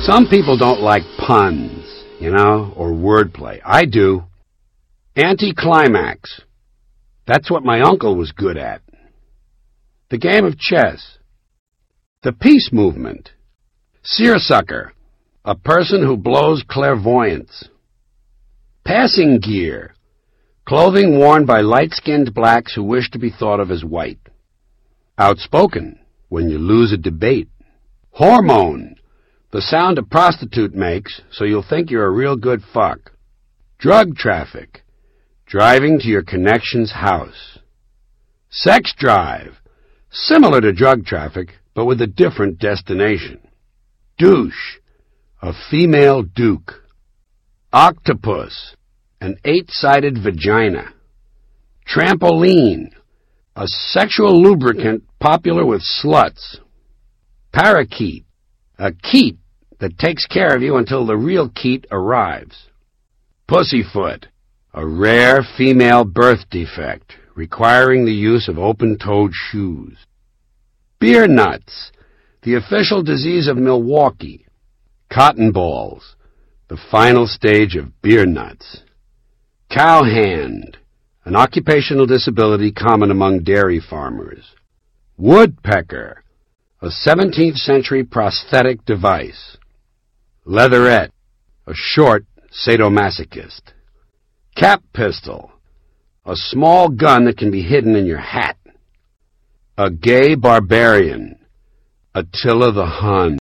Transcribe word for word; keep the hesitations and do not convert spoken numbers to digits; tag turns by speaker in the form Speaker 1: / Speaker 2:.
Speaker 1: Some people don't like puns, you know, or wordplay. I do. Anticlimax. That's what my uncle was good at. The game of chess. The peace movement. Seersucker. A person who blows clairvoyance. Passing gear. Clothing worn by light-skinned blacks who wish to be thought of as white. Outspoken. When you lose a debate. Hormone. The sound a prostitute makes, so you'll think you're a real good fuck. Drug traffic. Driving to your connection's house. Sex drive. Similar to drug traffic, but with a different destination. Douche. A female duke. Octopus. An eight-sided vagina. Trampoline. A sexual lubricant popular with sluts. Parakeet. A keet that takes care of you until the real keet arrives. Pussyfoot. A rare female birth defect requiring the use of open-toed shoes. Beer nuts. The official disease of Milwaukee. Cotton balls. The final stage of beer nuts. Cowhand. An occupational disability common among dairy farmers. Woodpecker. A seventeenth century prosthetic device. Leatherette. A short sadomasochist. Cap pistol. A small gun that can be hidden in your hat. A gay barbarian. Attila the Hun.